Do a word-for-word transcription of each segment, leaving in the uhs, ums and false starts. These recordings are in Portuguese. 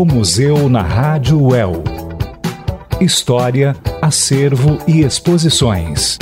Museu na Rádio U E L. História, acervo e exposições.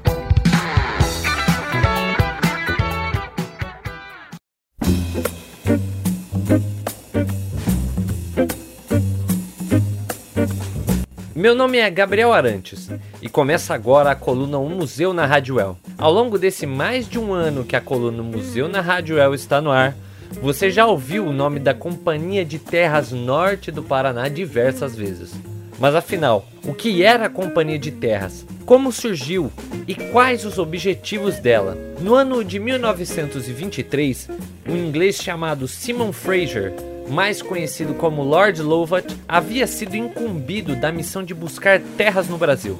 Meu nome é Gabriel Arantes e começa agora a coluna O Museu na Rádio U E L. Ao longo desse mais de um ano que a coluna Museu na Rádio U E L está no ar, você já ouviu o nome da Companhia de Terras Norte do Paraná diversas vezes. Mas afinal, o que era a Companhia de Terras? Como surgiu? E quais os objetivos dela? No ano de mil novecentos e vinte e três, um inglês chamado Simon Fraser, mais conhecido como Lord Lovat, havia sido incumbido da missão de buscar terras no Brasil.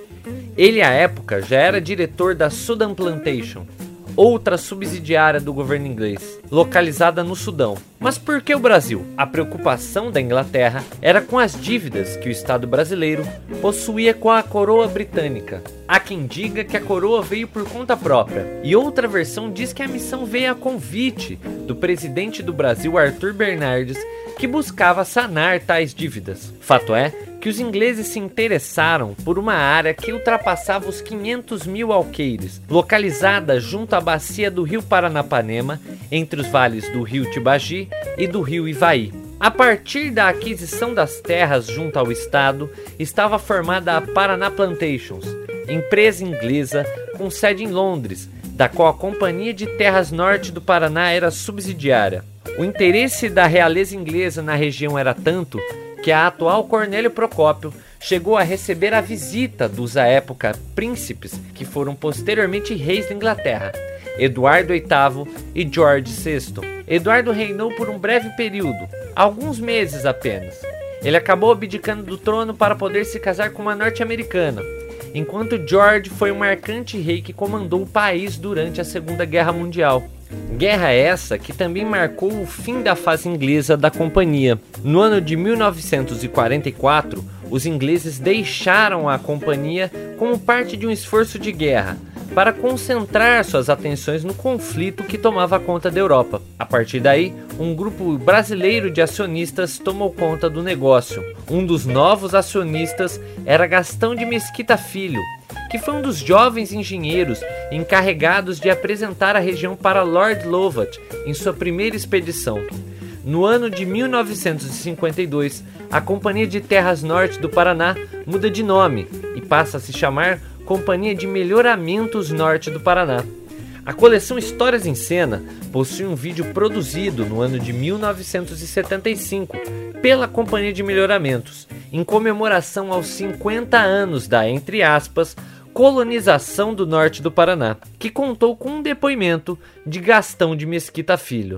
Ele, à época, já era diretor da Sudan Plantation, outra subsidiária do governo inglês, localizada no Sudão. Mas por que o Brasil? A preocupação da Inglaterra era com as dívidas que o Estado brasileiro possuía com a coroa britânica. Há quem diga que a coroa veio por conta própria, e outra versão diz que a missão veio a convite do presidente do Brasil, Arthur Bernardes, que buscava sanar tais dívidas. Fato é que os ingleses se interessaram por uma área que ultrapassava os quinhentos mil alqueires, localizada junto à bacia do rio Paranapanema, entre os vales do rio Tibagi e do rio Ivaí. A partir da aquisição das terras junto ao estado, estava formada a Paraná Plantations, empresa inglesa com sede em Londres, da qual a Companhia de Terras Norte do Paraná era subsidiária. O interesse da realeza inglesa na região era tanto que a atual Cornélio Procópio chegou a receber a visita dos, à época, príncipes que foram posteriormente reis da Inglaterra, Eduardo oitavo e George sexto. Eduardo reinou por um breve período, alguns meses apenas. Ele acabou abdicando do trono para poder se casar com uma norte-americana, enquanto George foi um marcante rei que comandou o país durante a Segunda Guerra Mundial. Guerra essa que também marcou o fim da fase inglesa da companhia. No ano de mil novecentos e quarenta e quatro, os ingleses deixaram a companhia como parte de um esforço de guerra, para concentrar suas atenções no conflito que tomava conta da Europa. A partir daí, um grupo brasileiro de acionistas tomou conta do negócio. Um dos novos acionistas era Gastão de Mesquita Filho, que foi um dos jovens engenheiros encarregados de apresentar a região para Lord Lovat em sua primeira expedição. No ano de mil novecentos e cinquenta e dois, a Companhia de Terras Norte do Paraná muda de nome e passa a se chamar Companhia de Melhoramentos Norte do Paraná. A coleção Histórias em Cena possui um vídeo produzido no ano de mil novecentos e setenta e cinco pela Companhia de Melhoramentos, em comemoração aos cinquenta anos da, entre aspas, colonização do norte do Paraná, que contou com um depoimento de Gastão de Mesquita Filho.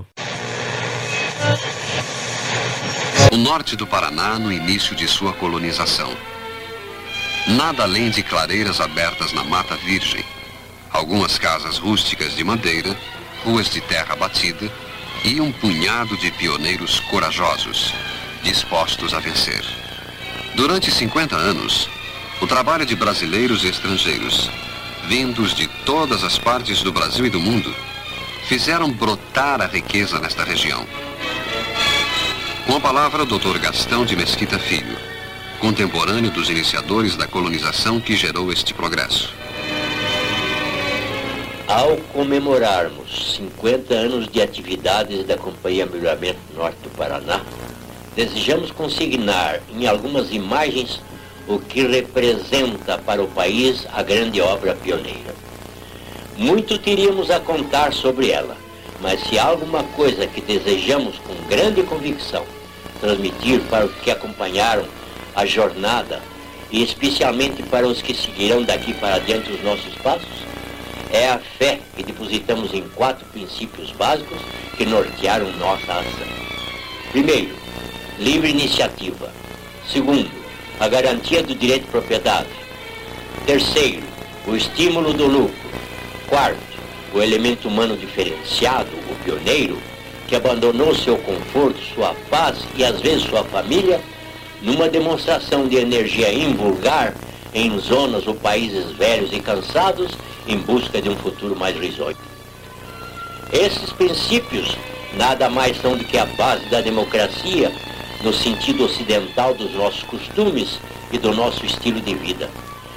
O norte do Paraná no início de sua colonização. Nada além de clareiras abertas na mata virgem, algumas casas rústicas de madeira, ruas de terra batida e um punhado de pioneiros corajosos, dispostos a vencer. Durante cinquenta anos, o trabalho de brasileiros e estrangeiros, vindos de todas as partes do Brasil e do mundo, fizeram brotar a riqueza nesta região. Com a palavra, o doutor Gastão de Mesquita Filho, contemporâneo dos iniciadores da colonização que gerou este progresso. Ao comemorarmos cinquenta anos de atividades da Companhia Melhoramento Norte do Paraná, desejamos consignar em algumas imagens o que representa para o país a grande obra pioneira. Muito teríamos a contar sobre ela, mas se há alguma coisa que desejamos com grande convicção transmitir para os que acompanharam a jornada, e especialmente para os que seguirão daqui para diante os nossos passos, é a fé que depositamos em quatro princípios básicos que nortearam nossa ação. Primeiro, livre iniciativa. Segundo, a garantia do direito de propriedade. Terceiro, o estímulo do lucro. Quarto, o elemento humano diferenciado, o pioneiro, que abandonou seu conforto, sua paz e às vezes sua família, numa demonstração de energia invulgar em zonas ou países velhos e cansados, em busca de um futuro mais risonho. Esses princípios nada mais são do que a base da democracia no sentido ocidental dos nossos costumes e do nosso estilo de vida.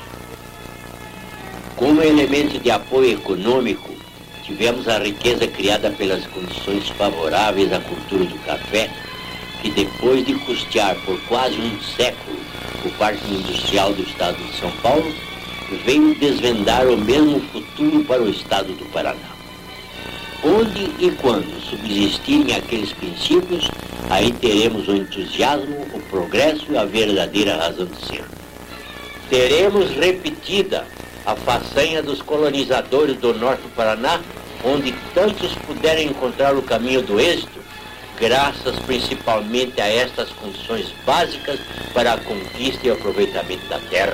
Como elemento de apoio econômico, tivemos a riqueza criada pelas condições favoráveis à cultura do café, que depois de custear por quase um século o Parque Industrial do Estado de São Paulo, veio desvendar o mesmo futuro para o Estado do Paraná. Onde e quando subsistirem aqueles princípios, aí teremos o entusiasmo, o progresso e a verdadeira razão de ser. Teremos repetida a façanha dos colonizadores do norte do Paraná, onde tantos puderam encontrar o caminho do êxito, graças principalmente a estas condições básicas para a conquista e aproveitamento da terra.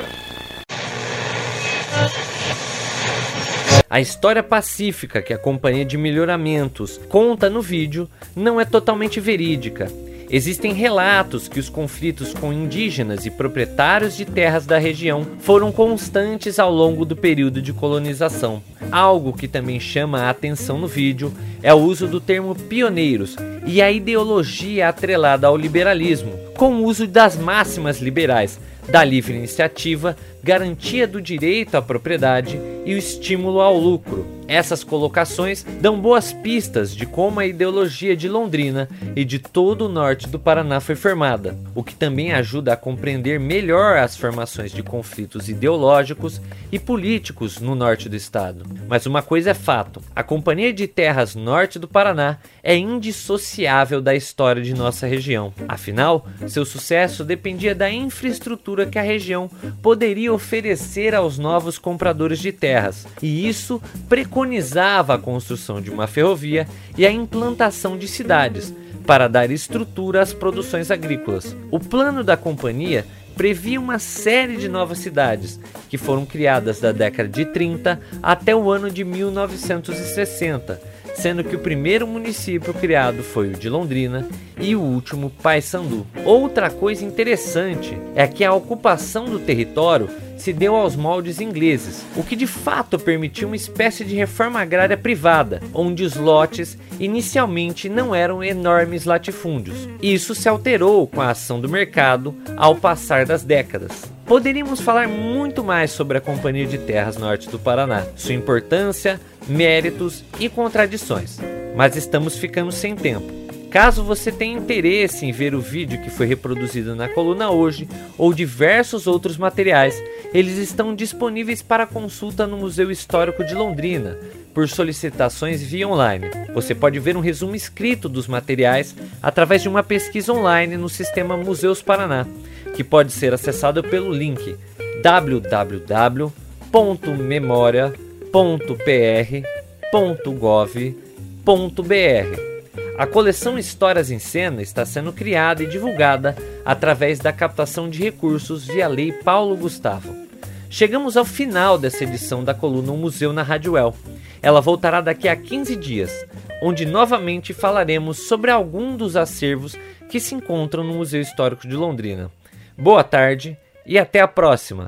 A história pacífica que a Companhia de Melhoramentos conta no vídeo não é totalmente verídica. Existem relatos que os conflitos com indígenas e proprietários de terras da região foram constantes ao longo do período de colonização. Algo que também chama a atenção no vídeo é o uso do termo pioneiros e a ideologia atrelada ao liberalismo, com o uso das máximas liberais, da livre iniciativa, garantia do direito à propriedade e o estímulo ao lucro. Essas colocações dão boas pistas de como a ideologia de Londrina e de todo o norte do Paraná foi formada, o que também ajuda a compreender melhor as formações de conflitos ideológicos e políticos no norte do estado. Mas uma coisa é fato: a Companhia de Terras Norte do Paraná é indissociável da história de nossa região. Afinal, seu sucesso dependia da infraestrutura que a região poderia oferecer aos novos compradores de terras, e isso preconizava a construção de uma ferrovia e a implantação de cidades para dar estrutura às produções agrícolas. O plano da companhia previa uma série de novas cidades que foram criadas da década de trinta até o ano de mil novecentos e sessenta, sendo que o primeiro município criado foi o de Londrina e o último Paysandu. Outra coisa interessante é que a ocupação do território se deu aos moldes ingleses, o que de fato permitiu uma espécie de reforma agrária privada, onde os lotes inicialmente não eram enormes latifúndios. Isso se alterou com a ação do mercado ao passar das décadas. Poderíamos falar muito mais sobre a Companhia de Terras Norte do Paraná, sua importância, méritos e contradições, mas estamos ficando sem tempo. Caso você tenha interesse em ver o vídeo que foi reproduzido na coluna hoje ou diversos outros materiais, eles estão disponíveis para consulta no Museu Histórico de Londrina, por solicitações via online. Você pode ver um resumo escrito dos materiais através de uma pesquisa online no sistema Museus Paraná, que pode ser acessado pelo link w w w ponto memoria ponto p r ponto gov ponto b r. A coleção Histórias em Cena está sendo criada e divulgada através da captação de recursos via Lei Paulo Gustavo. Chegamos ao final dessa edição da coluna O Museu na Rádio El. Ela voltará daqui a quinze dias, onde novamente falaremos sobre algum dos acervos que se encontram no Museu Histórico de Londrina. Boa tarde e até a próxima!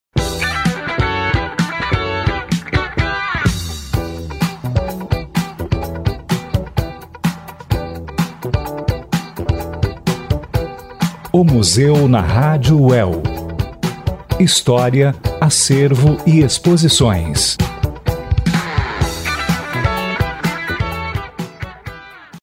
O Museu na Rádio El. História, acervo e exposições.